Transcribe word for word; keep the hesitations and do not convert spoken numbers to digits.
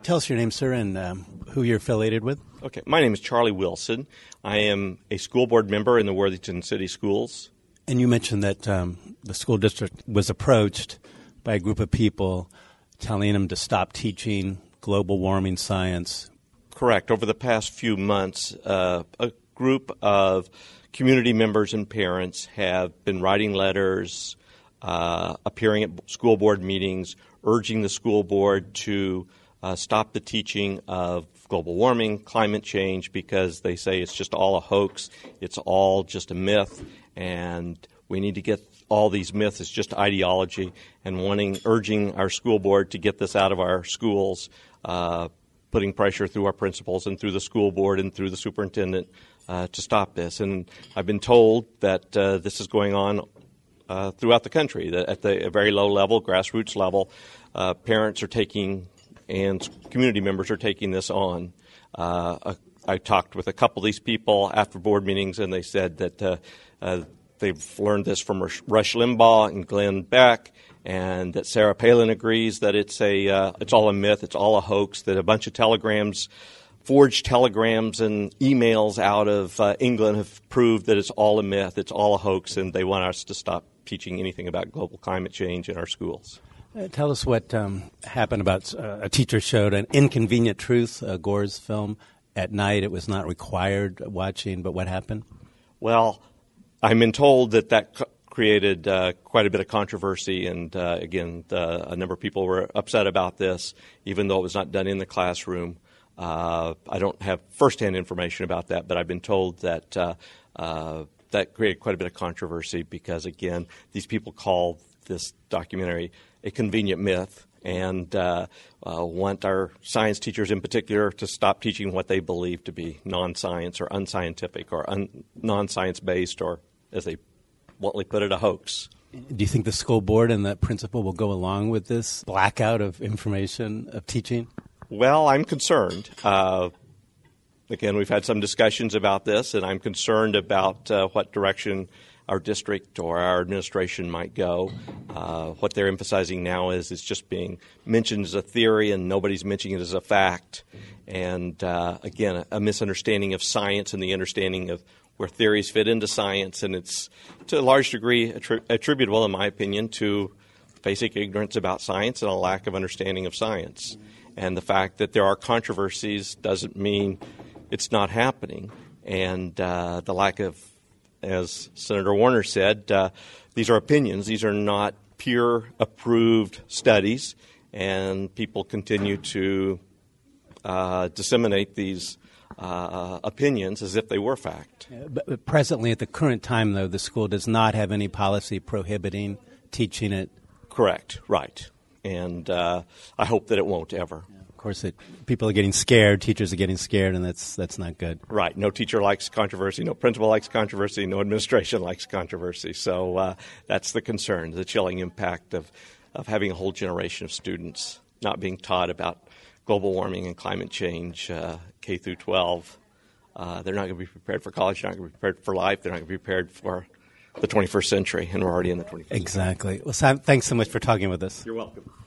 Tell us your name, sir, and um, who you're affiliated with. Okay, my name is Charlie Wilson. I am a school board member in the Worthington City Schools. And you mentioned that um, the school district was approached by a group of people telling them to stop teaching global warming science. Correct. Over the past few months, uh, a group of community members and parents have been writing letters, uh, appearing at school board meetings, urging the school board to uh, stop the teaching of global warming, climate change, because they say it's just all a hoax, it's all just a myth, and we need to get all these myths. It's just ideology, and wanting, urging our school board to get this out of our schools, uh, putting pressure through our principals and through the school board and through the superintendent uh, to stop this. And I've been told that uh, this is going on uh, throughout the country, that at the very low level, grassroots level, uh, parents are taking and community members are taking this on. Uh, I talked with a couple of these people after board meetings, and they said that uh, uh, they've learned this from Rush Limbaugh and Glenn Beck, and that Sarah Palin agrees that it's a uh, it's all a myth, it's all a hoax, that a bunch of telegrams, forged telegrams and emails out of uh, England have proved that it's all a myth, it's all a hoax, and they want us to stop teaching anything about global climate change in our schools. Uh, tell us what um, happened about uh, a teacher showed an Inconvenient Truth, uh, Gore's film, at night. It was not required watching, but what happened? Well, I've been told that that co- created uh, quite a bit of controversy, and uh, again, the, a number of people were upset about this, even though it was not done in the classroom. Uh, I don't have firsthand information about that, but I've been told that uh, uh, that created quite a bit of controversy because, again, these people call this documentary a convenient myth, and uh, uh, want our science teachers in particular to stop teaching what they believe to be non-science or unscientific or un- non-science-based, or, as they bluntly put it, a hoax. Do you think the school board and the principal will go along with this blackout of information, of teaching? Well, I'm concerned. Uh, again, we've had some discussions about this, and I'm concerned about uh, what direction our district or our administration might go. Uh, what they're emphasizing now is it's just being mentioned as a theory and nobody's mentioning it as a fact. And uh, again, a, a misunderstanding of science and the understanding of where theories fit into science. And it's to a large degree attri- attributable, in my opinion, to basic ignorance about science and a lack of understanding of science. And the fact that there are controversies doesn't mean it's not happening. And uh, the lack of, as Senator Warner said, uh, these are opinions. These are not peer-approved studies, and people continue to uh, disseminate these uh, opinions as if they were fact. Uh, but, but presently, at the current time, though, the school does not have any policy prohibiting teaching it. Correct, right. And uh, I hope that it won't ever. Yeah, of course, it, people are getting scared, teachers are getting scared, and that's that's not good. Right. No teacher likes controversy. No principal likes controversy. No administration likes controversy. So uh, that's the concern, the chilling impact of, of having a whole generation of students not being taught about global warming and climate change, uh, K through twelve. Uh, they're not going to be prepared for college. They're not going to be prepared for life. They're not going to be prepared for the twenty-first century, and we're already in the twenty-first Exactly. Well, Sam, thanks so much for talking with us. You're welcome.